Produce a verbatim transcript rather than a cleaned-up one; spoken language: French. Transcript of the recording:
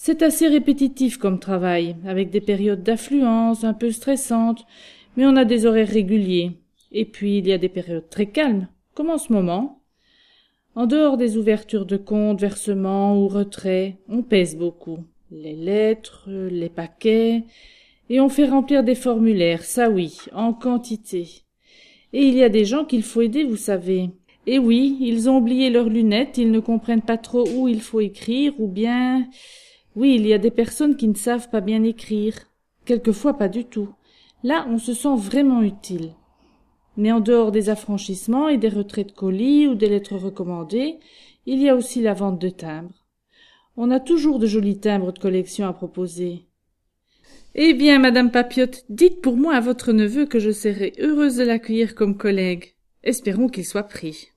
C'est assez répétitif comme travail, avec des périodes d'affluence un peu stressantes, mais on a des horaires réguliers. Et puis il y a des périodes très calmes, comme en ce moment. En dehors des ouvertures de comptes, versements ou retraits, on pèse beaucoup. Les lettres, les paquets, et on fait remplir des formulaires, ça oui, en quantité. Et il y a des gens qu'il faut aider, vous savez. Et oui, ils ont oublié leurs lunettes, ils ne comprennent pas trop où il faut écrire, ou bien... Oui, il y a des personnes qui ne savent pas bien écrire. Quelquefois pas du tout. Là, on se sent vraiment utile. Mais en dehors des affranchissements et des retraits de colis ou des lettres recommandées, il y a aussi la vente de timbres. On a toujours de jolis timbres de collection à proposer. Eh bien, Madame Papillote, dites pour moi à votre neveu que je serai heureuse de l'accueillir comme collègue. Espérons qu'il soit pris.